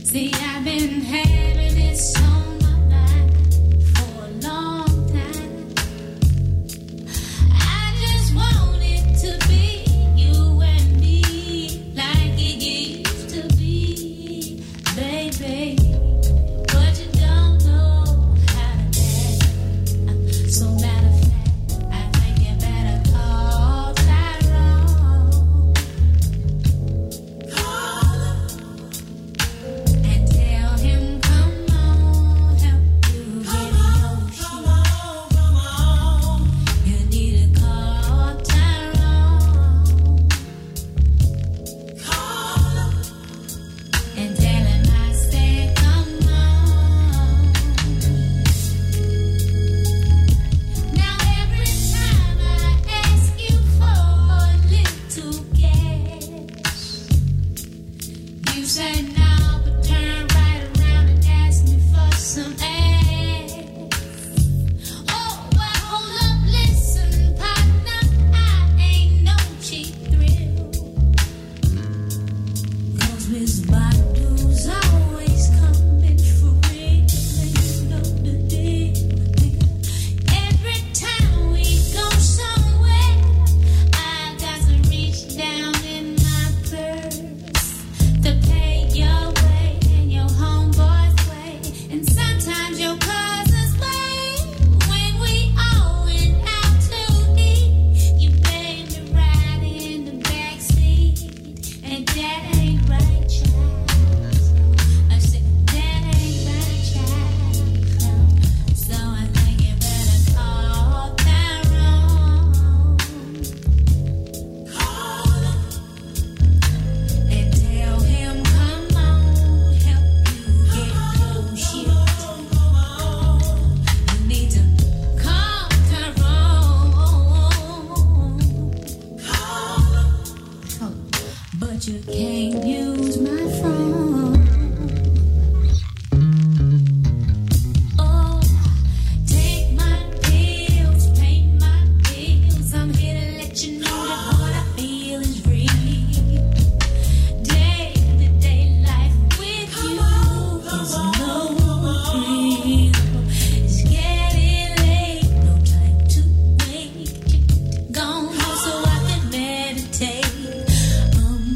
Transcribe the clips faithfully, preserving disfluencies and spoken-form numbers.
See, I've been having this on my mind for a long time. I just want it to be you and me like it used to be, baby. But you don't know how to act. So matter of fact, I think you better call Tyrone. Call him and tell him, come on, help you get your shit. You need to call Tyrone. Call him and tell him I said, come on. Now every time I ask you for a little cash, you say no, but turn right around and ask me for some ass. Oh, well, hold up, listen, partner, I ain't no cheap thrill. 'Cause Miss Badu's always coming for real, and you know the deal. Every time we go somewhere, I got to reach down in my purse to pay your way and your homeboy's way, and sometimes your cousin's way. When we all went out to eat, you made me ride in the backseat, and that ain't right, child. I said that ain't right, child. So I think you better call Tyrone. Call him and tell him, come on, help you get your shit. You need to call Tyrone. Call him, but you can't use my phone. Oh, take my pills, pay my bills. I'm here to let you know that what I feel is real. Day to day life with you is no thrill. It's getting late, no time to wait. Gone home so I can meditate. Um,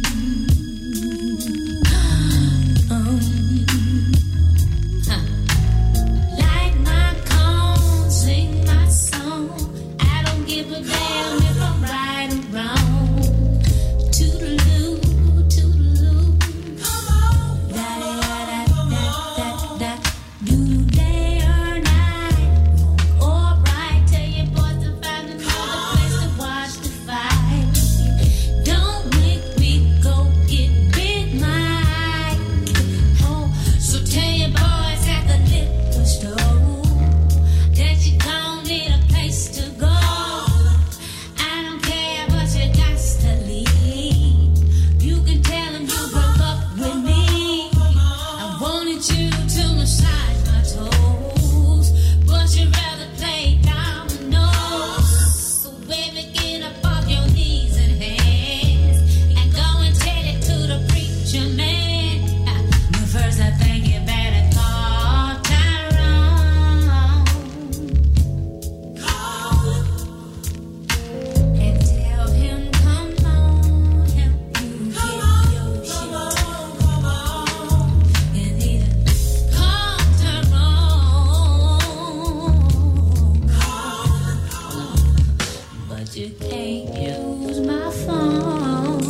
um, huh. Light my cone, sing my song. I don't give a damn if I'm right or wrong. Toodaloo, toodaloo. Da da da da da da. Do day or night, or right. Tell your boys to find another place to watch the fight. Don't make me go get Big Mike. Oh, so tell your boys at the liquor store that you gon' need a place to go. I don't care, but you got to leave. You can tell them you broke up with me. I wanted you to massage my toes, but you'd rather play dominoes. So baby, get up off your knees and hands and go and tell it to the preacher man. But first I think you better call Tyrone. Call him and tell him, come on, help you get your shit. You need to call Tyrone. But you can't use my phone.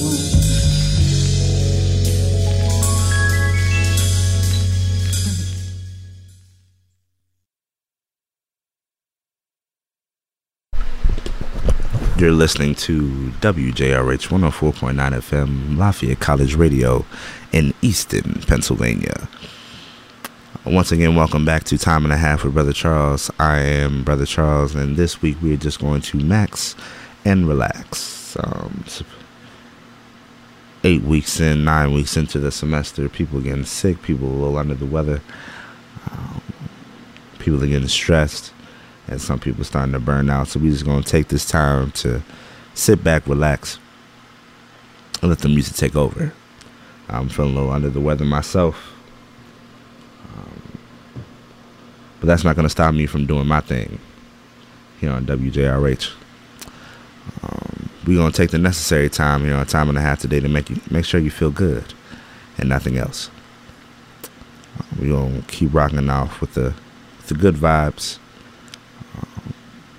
You're listening to W J R H one oh four point nine F M, Lafayette College Radio in Easton, Pennsylvania. Once again, welcome back to Time and a Half with Brother Charles. I am Brother Charles, and this week we're just going to max and relax. Um, eight weeks in, nine weeks into the semester, people are getting sick, people are a little under the weather, um, people are getting stressed, and some people are starting to burn out. So we're just going to take this time to sit back, relax, and let the music take over. I'm feeling a little under the weather myself. Um, but that's not going to stop me from doing my thing here on W J R H. Um, we're going to take the necessary time here on Time and a Half today to make you make sure you feel good and nothing else. Uh, we're going to keep rocking off with the, with the good vibes. Um,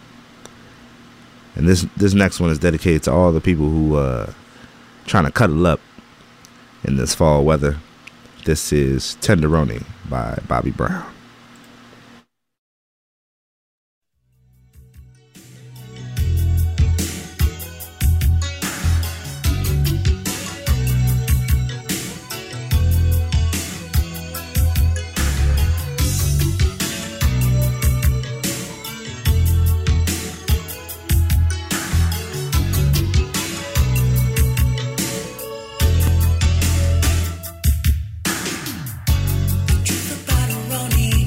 and this this next one is dedicated to all the people who uh trying to cuddle up in this fall weather. This is Tenderoni by Bobby Brown. Truth about a Roni.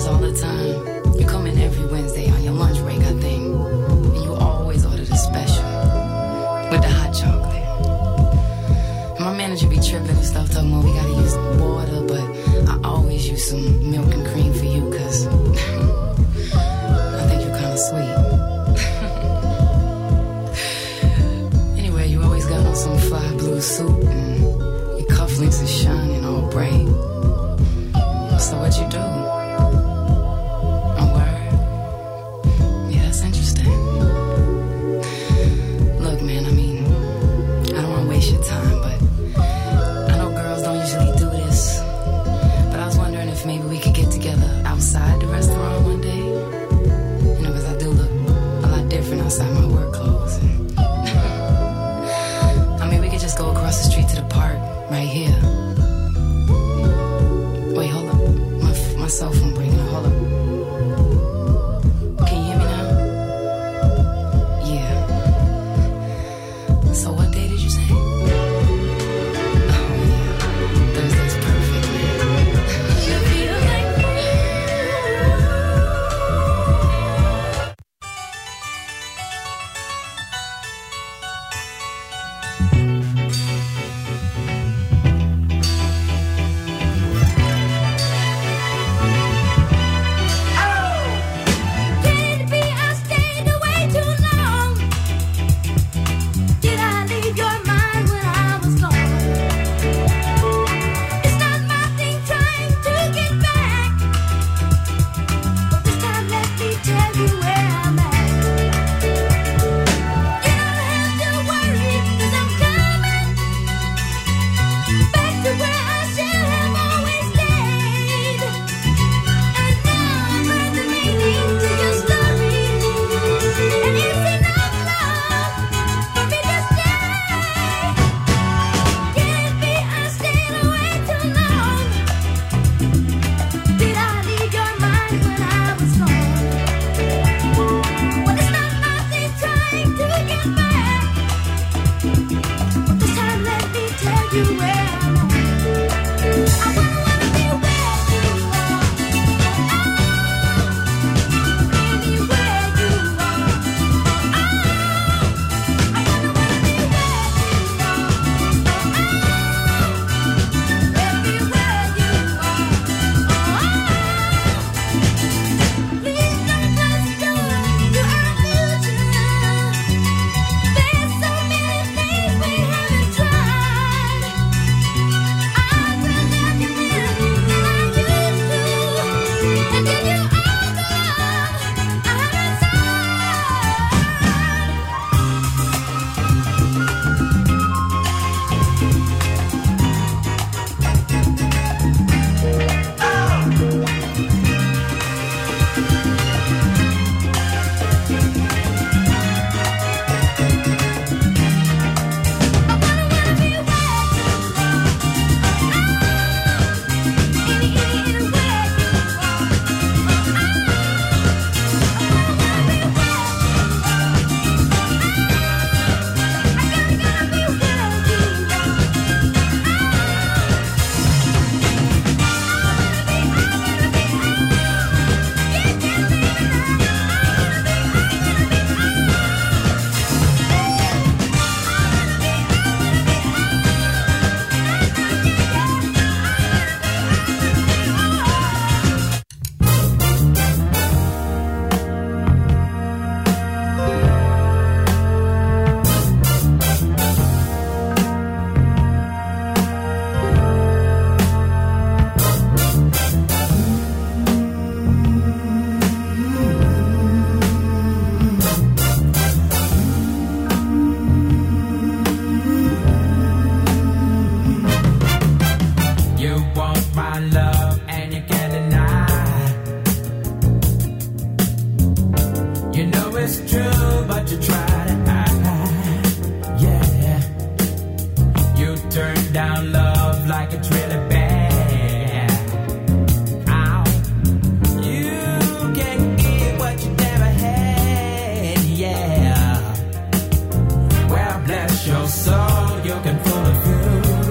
all the time. You come in every Wednesday on your lunch break, I think. And you always order the special with the hot chocolate. And my manager be tripping and stuff, talking about we gotta use water, but I always use some milk and cream for you, cause I think you're kinda sweet. Anyway, you always got on some fly blue suit and your cufflinks is shining all bright. So what you do? A word? Yeah, that's interesting. Look, man, I mean, I don't want to waste your time, but I know girls don't usually do this. But I was wondering if maybe we could get together outside the restaurant one day. You know, because I do look a lot different outside my work clothes. I mean, we could just go across the street to the park right here. Wait, hold up. My cell phone breaking. Hold up. Can you hear me now? Yeah. So what day did you say? Oh, yeah. Thursday's perfect, man. You feel like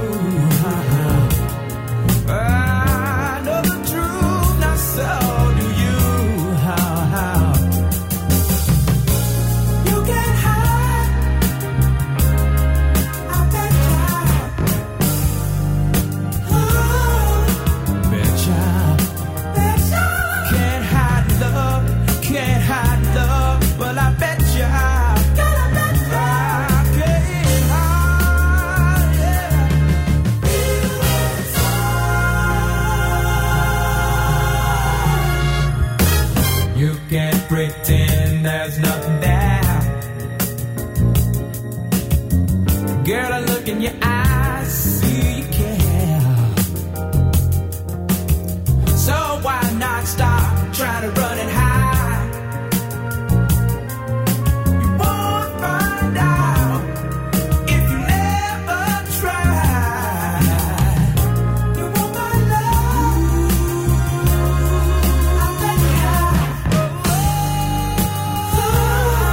I know the truth, not so do you. can't pretend there's nothing there. Girl, I look in your eyes, see you care. So why not stop trying to run and hide? You won't find out if you never try. You want my love? I'll take it high. Oh, oh, oh.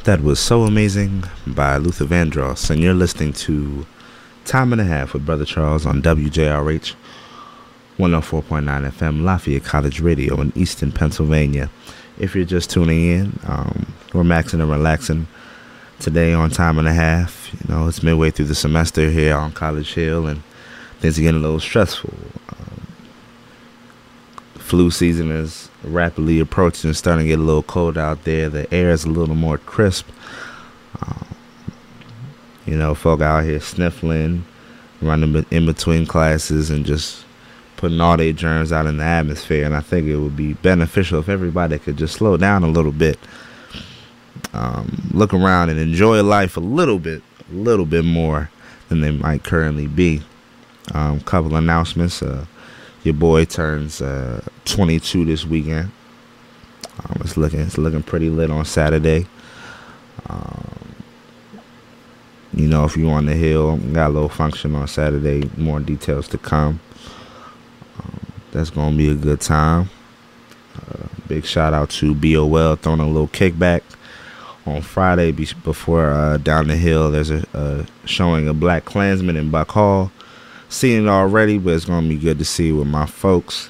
That was So Amazing by Luther Vandross, and you're listening to Time and a Half with Brother Charles on W J R H one oh four point nine F M, Lafayette College Radio in Easton, Pennsylvania. If you're just tuning in, um, we're maxing and relaxing today on Time and a Half. You know, it's midway through the semester here on College Hill, and things are getting a little stressful. Um, flu season is rapidly approaching. It's starting to get a little cold out there. The air is a little more crisp. Um, you know, folk out here sniffling, running in between classes, and just putting all their germs out in the atmosphere. And I think it would be beneficial if everybody could just slow down a little bit, um, look around and enjoy life a little bit, a little bit more than they might currently be. Um, couple announcements. Uh, your boy turns uh, twenty-two this weekend. Um, it's looking it's looking pretty lit on Saturday. Um, you know, if you're on the hill, got a little function on Saturday. More details to come. Um, that's gonna be a good time. Uh, big shout out to B O L throwing a little kickback on Friday be- before uh, down the hill. There's a, a showing of Black Klansman in Buck Hall. Seen it already, but it's gonna be good to see with my folks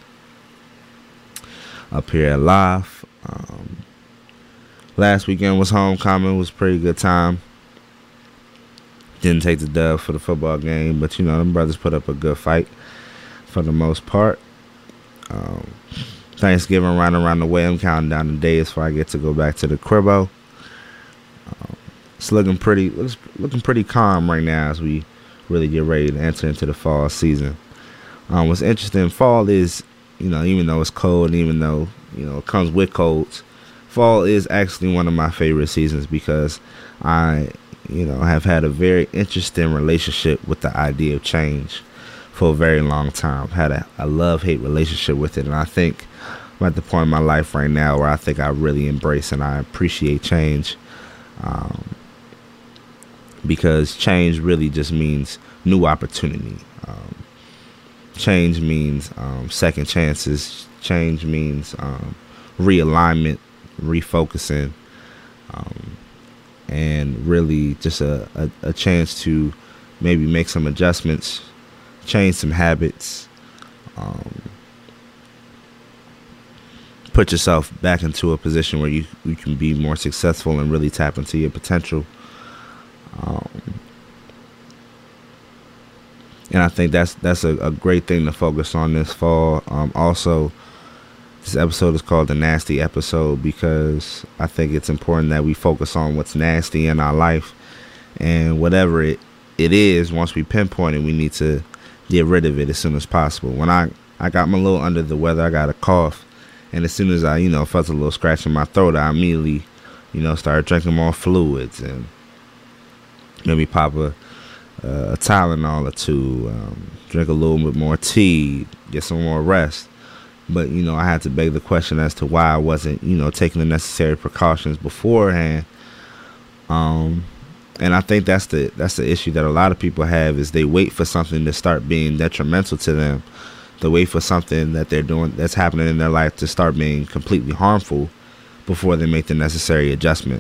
up here at Live. Um, last weekend was homecoming. It was a pretty good time. Didn't take the dub for the football game, but you know, them brothers put up a good fight for the most part. Um, Thanksgiving right around the way. I'm counting down the days before I get to go back to the cribbo. Um, it's looking pretty, looks looking pretty calm right now as we really get ready to enter into the fall season. Um, what's interesting, fall is, you know, even though it's cold, and even though, you know, it comes with colds, fall is actually one of my favorite seasons because I, you know, have had a very interesting relationship with the idea of change for a very long time. I've had a, a love-hate relationship with it, and I think I'm at the point in my life right now where I think I really embrace and I appreciate change. Um, because change really just means new opportunity. Um, change means um, second chances. Change means um, realignment, refocusing, um, and really just a, a, a chance to maybe make some adjustments, change some habits, um, put yourself back into a position where you, you can be more successful and really tap into your potential. Um, and I think that's that's a, a great thing to focus on this fall. Um, also, this episode is called the Nasty Episode because I think it's important that we focus on what's nasty in our life, and whatever it, it is, once we pinpoint it, we need to get rid of it as soon as possible. When I, I got my little under the weather, I got a cough, and as soon as I, you know, felt a little scratch in my throat, I immediately, you know, started drinking more fluids and maybe pop a, uh, a Tylenol or two, um, drink a little bit more tea, get some more rest. But, you know, I had to beg the question as to why I wasn't, you know, taking the necessary precautions beforehand. Um, and I think that's the that's the issue that a lot of people have is they wait for something to start being detrimental to them. They wait for something that they're doing that's happening in their life to start being completely harmful before they make the necessary adjustment.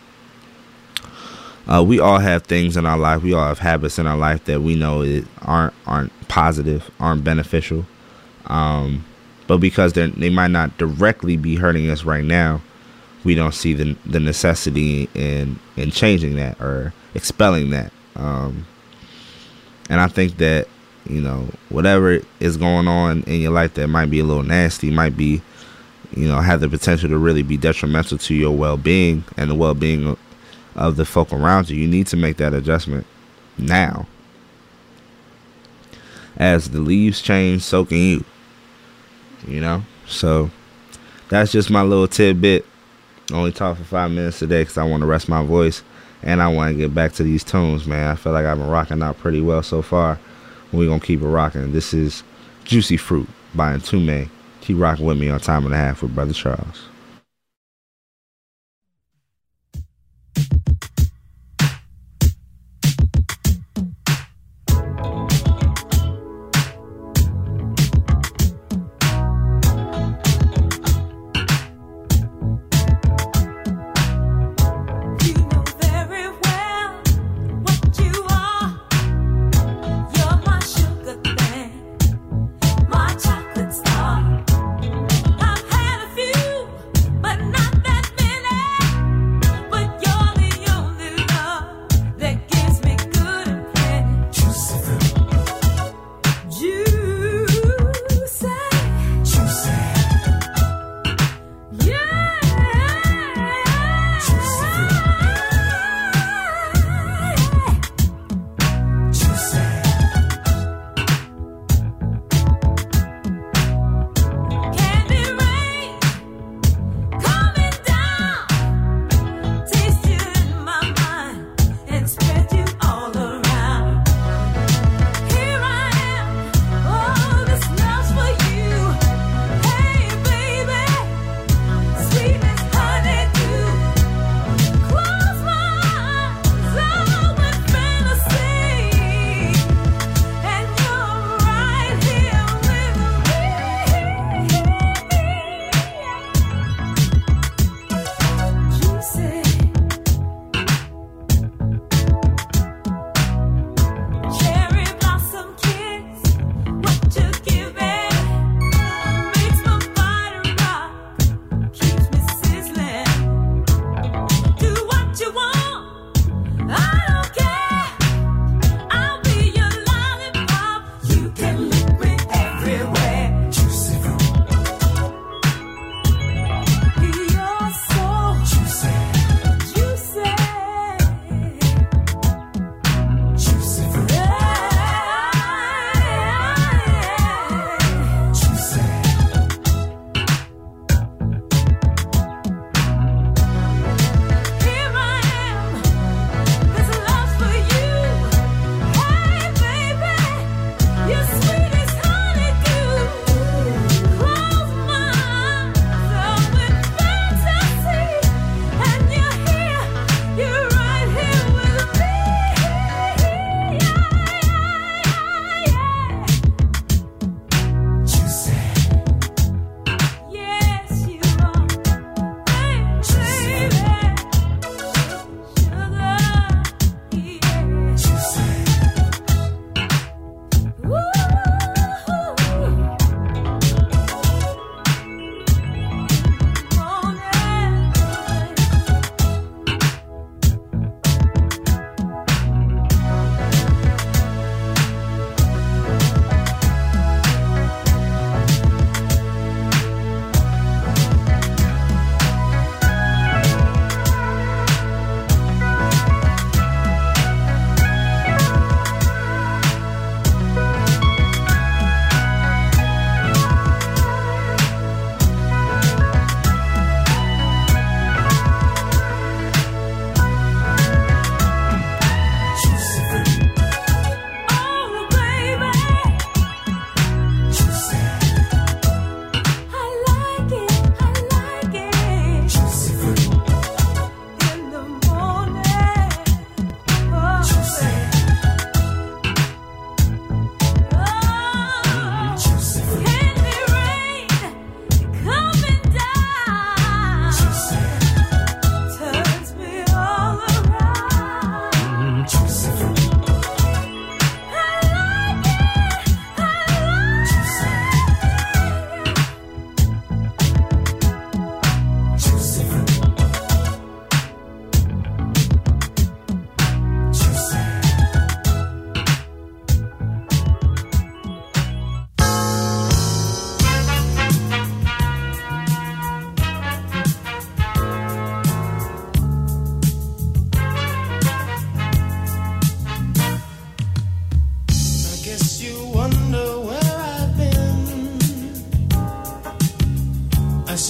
Uh, we all have things in our life. We all have habits in our life that we know it aren't aren't positive, aren't beneficial. Um, but because they they might not directly be hurting us right now, we don't see the the necessity in in changing that or expelling that. Um, and I think that, you know, whatever is going on in your life that might be a little nasty, might be, you know, have the potential to really be detrimental to your well-being and the well-being of, of the folk around you. You need to make that adjustment now. As the leaves change, so can you. You know? So that's just my little tidbit. Only talk for five minutes today because I want to rest my voice and I want to get back to these tunes, man. I feel like I've been rocking out pretty well so far. We're going to keep it rocking. This is Juicy Fruit by Entume. Keep rocking with me on Time and a Half with Brother Charles. You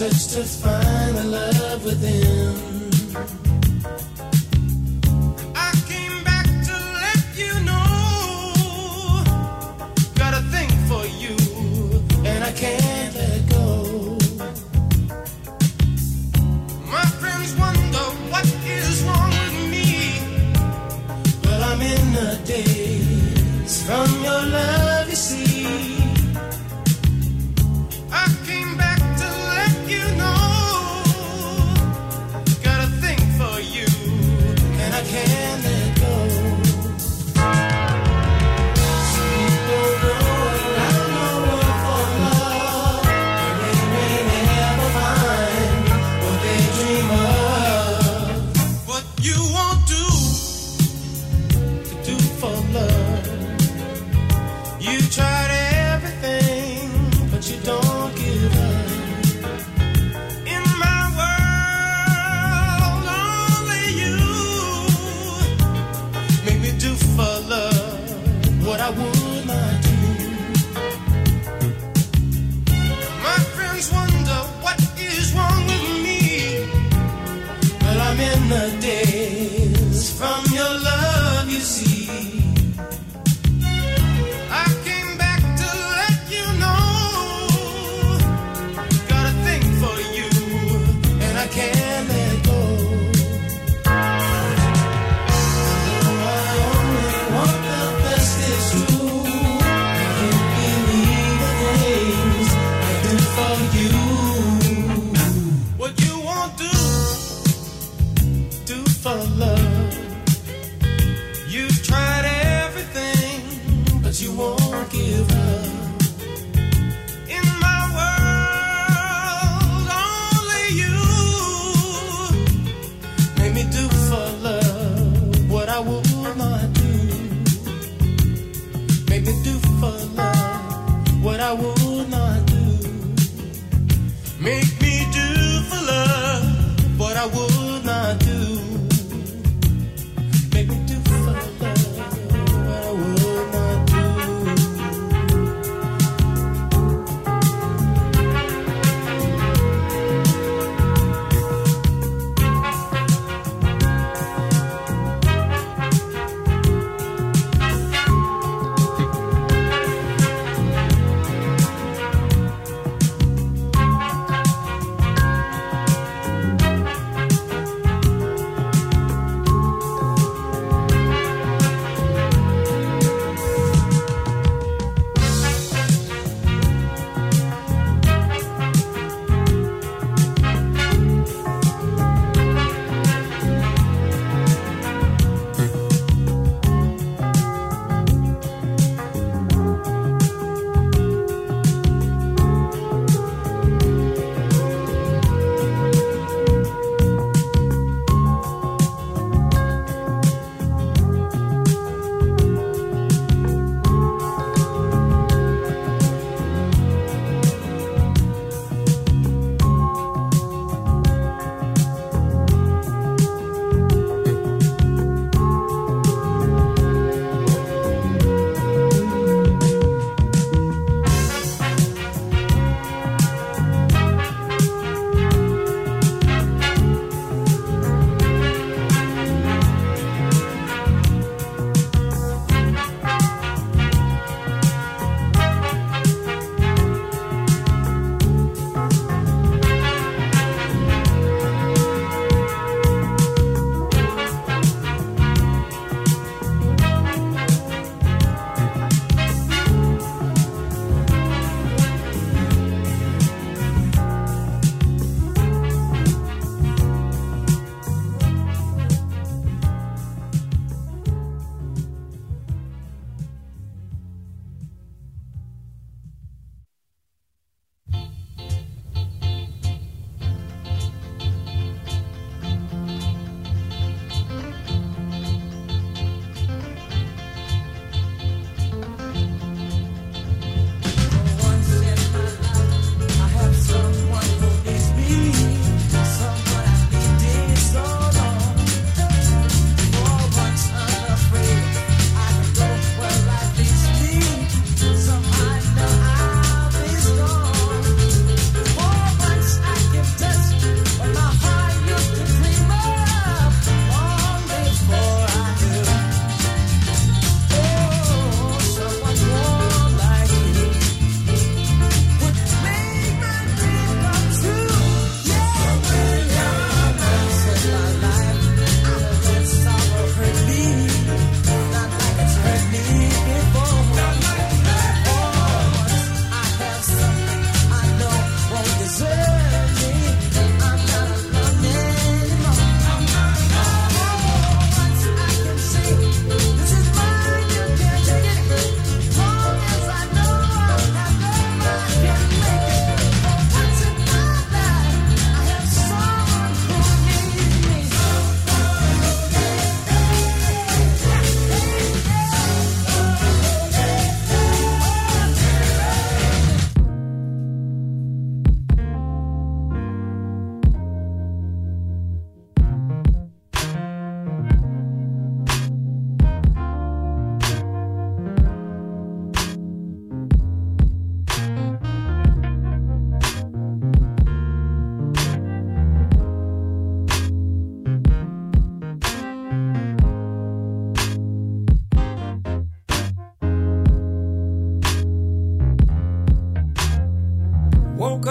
search to find the love within. I came back to let you know, got a thing for you, and I can't let go. My friends wonder what is wrong with me. Well, I'm in the daze from your love, you see. I came back to let you know, got a thing for you, and I can't let go. Some people go around the world for love, and they may never find what they dream of. What you won't do to do for love, you tried everything, but you don't give up. In my world, only you make me do for love what I would not do. My friends wonder what is wrong with me. Well, I'm in the daze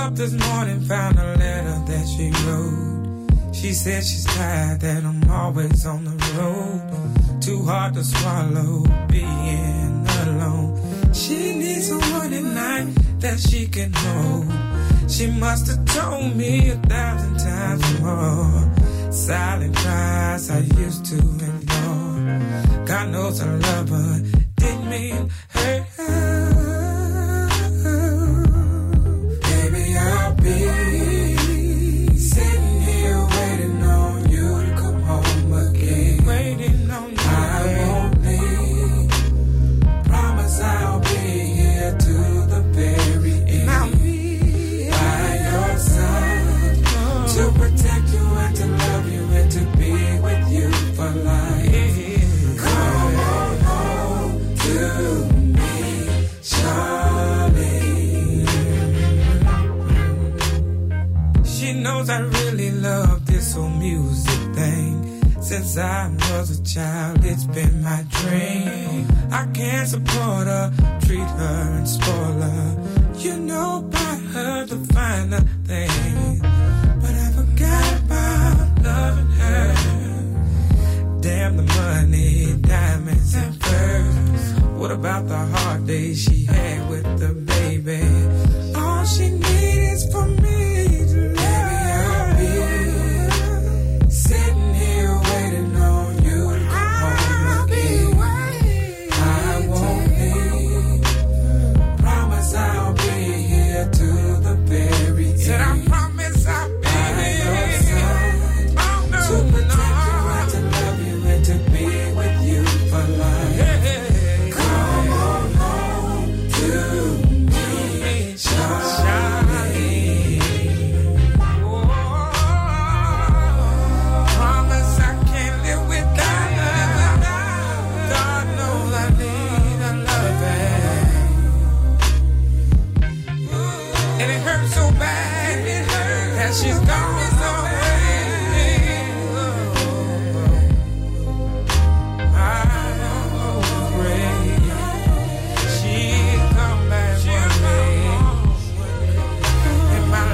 up this morning, found a letter that she wrote. She said she's tired, that I'm always on the road. Too hard to swallow, being alone. She needs someone at night that she can hold. She must have told me a thousand times more. Silent cries I used to ignore. God knows I love her, didn't mean hurt her. Baby, I'll be sitting here waiting on you to come home again. Waiting on you. I won't leave. Promise I'll be here to the very end. I'll be by your side to protect you and to love you and to be with you for life. Come on home to me, Charlie. She knows I really love this old music thing. Since I was a child, it's been my dream. I can't support her, treat her and spoil her. You know, buy her the finer things. But I forgot about loving her. Damn the money, diamonds and furs. What about the hard days she had with the baby? All she needs is for me to love. Baby, I'll be sitting here waiting on you to come home again. I won't leave. Promise I'll be here to the very end. Said I promise I'll be here to protect you and to love you and to be with you for life. Come on home to me, Charlie. Oh, promise I can't live without her. God knows I need a loving. And it hurts so bad, it hurts that she's gone away. I'm afraid she'll come back one day in my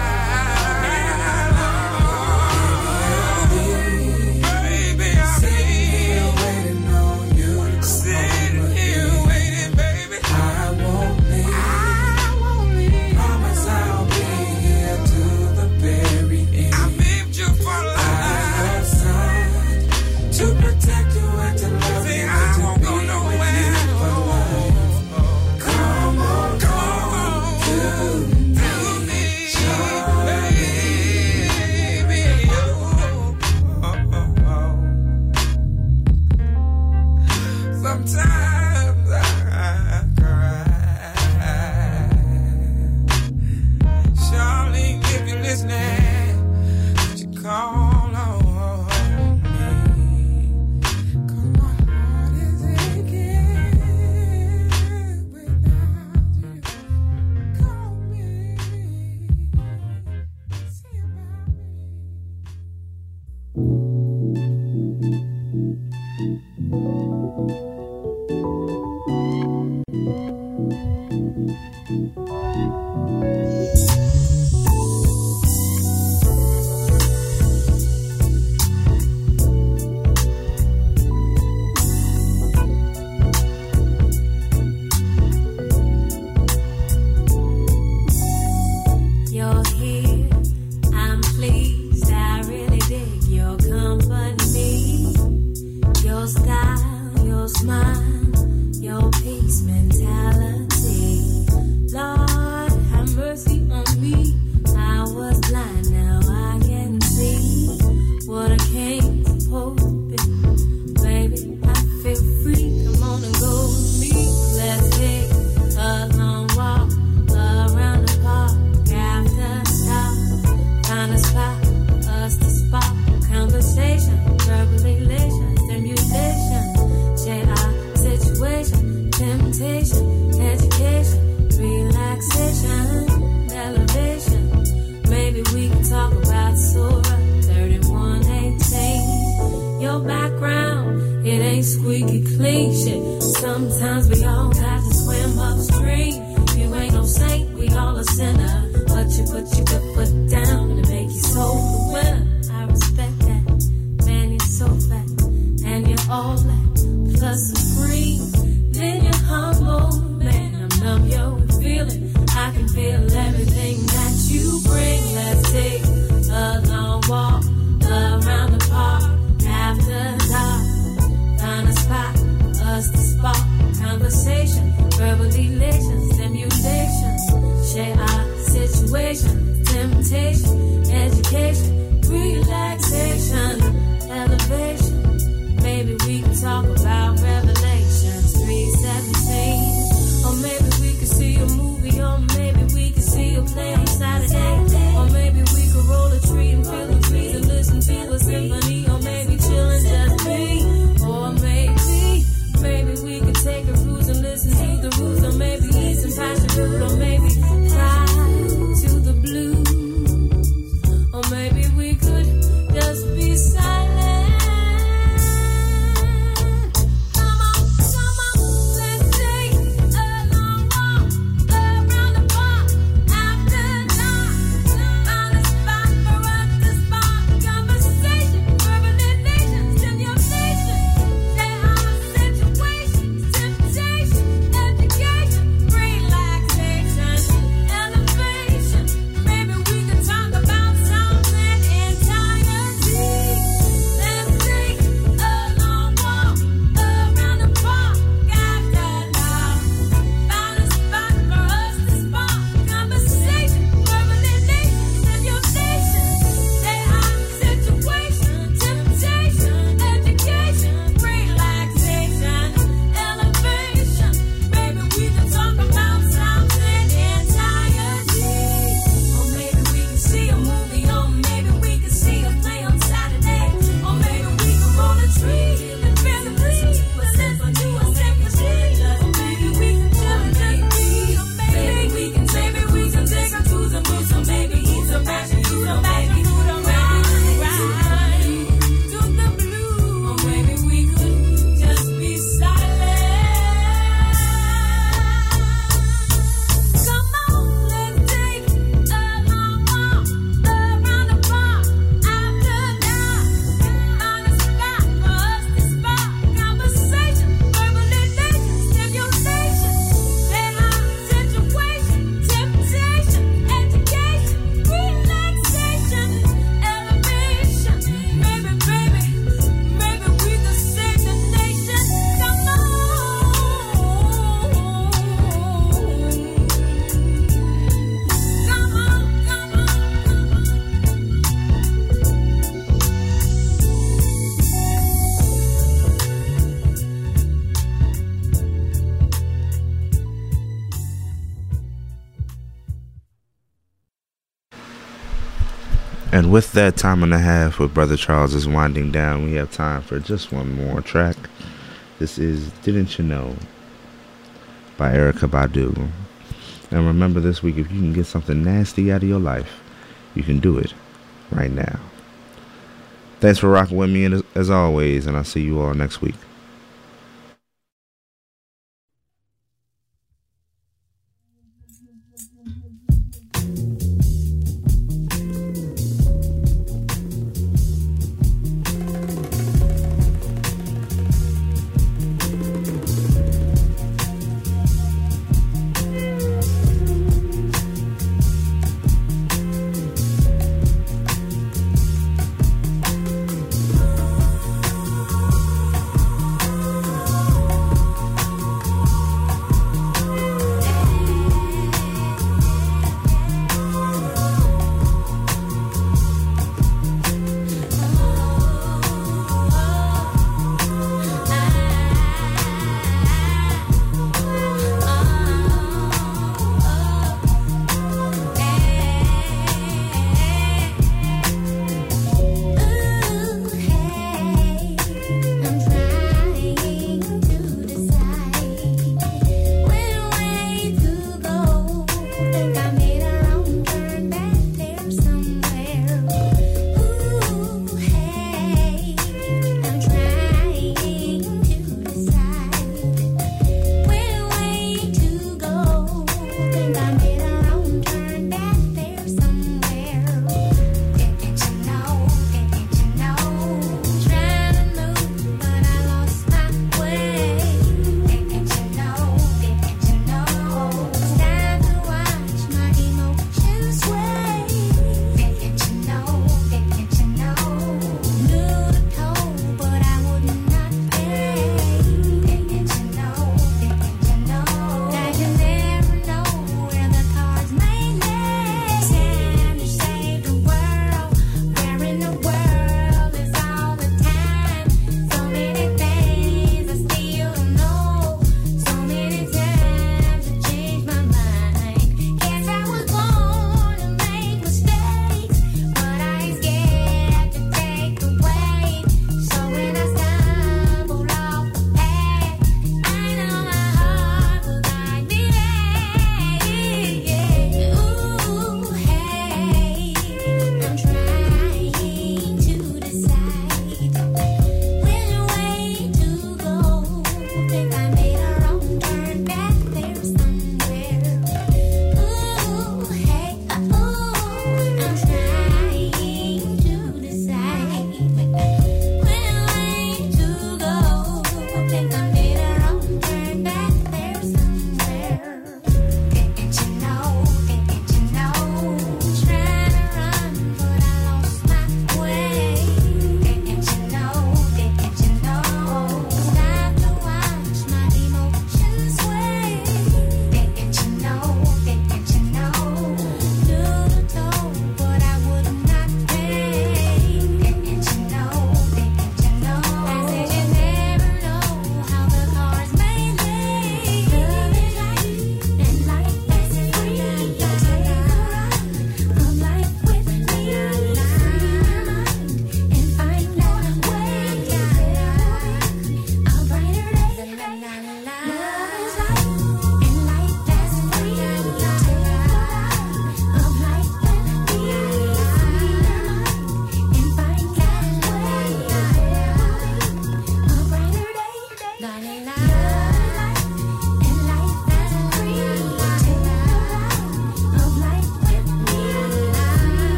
life. Baby, I'm sitting here waiting on you. Sitting here waiting, baby. I won't leave. I won't leave. Promise I'll be here to the very end. I lived you for life. Outside to protect you and to love you and to be with you for life. Come on, come on to me, Charlie. Baby, oh, oh, oh. Sometimes I cry. Charlene, if you're listening, would you call on me? 'Cause my heart is aching without you. Call me, say about You're here, I'm pleased, I really dig your company, your style, your smile, your peace mentality. Lord, have mercy on me. I was blind, now I can see what I came supposed to be. Baby, I feel free, come on and go with me. Let's take a long walk around the park. Find a spot for us to spark conversation, verbal elation, stimulation, share our situation, temptation, education, relaxation, elevation. Maybe we can talk about Surah thirty-one eighteen. Your background, it ain't squeaky clean shit. Sometimes we all got to swim upstream. You ain't no saint, we all a sinner. But you put your good foot down and make you soul the winner. I respect that. Man, you're so fat and you're all black plus supreme. Then you're humble, man. I'm numb, yo, with feeling. I can feel everything that you bring. Let's take a long walk around the park after dark. Find a spot, us to spark conversation, verbal elation, stimulation. Share our situation, temptation, education, relaxation, elevation. Maybe we can talk about Revelations three seventeen. Or maybe we could see a movie, or maybe we could see a play on Saturday. Or maybe we could roll a tree and feel the trees and listen to a symphony. Or maybe chillin' just me. Or maybe, maybe we could take a cruise and listen to the roots. Or maybe eat some passion fruit. Or maybe fly to the blues. Or maybe we could just be silent. Come on, come on, let's take a long walk around the park after dark. Find a spot for us to spark conversation, verbalization, stimulation. Share our situation, temptation, education, relaxation, elevation. Maybe we could talk about something entirety. Let's take a long walk around the park after dark. Find a spot for us to spark conversation, verbalization, stimulation. Share our situation, temptation, education, relaxation, elevation. Maybe we can talk about something entirety. Or maybe we can see a movie, or maybe we can see a play on Saturday. Or maybe we can roll a tree and feel the breeze. Listen to a symphony. Or maybe we can chill and just be. Or maybe we can, maybe we can take a cruise and move. So maybe eat some passion fruit. Or maybe ride to the blue. Or maybe we could just be silent. Come on, let's take a long walk around the park after dark. Find a spot for us to spark conversation, verbalization, stimulation. Share our situation, temptation, education, relaxation, elevation. Maybe, baby, maybe we could save the nation. Come on. Come on, come on, come on. And with that time and a half with Brother Charles is winding down, we have time for just one more track. This is Didn't You Know by Erykah Badu. And remember, this week, if you can get something nasty out of your life, you can do it right now. Thanks for rocking with me as always, and I'll see you all next week.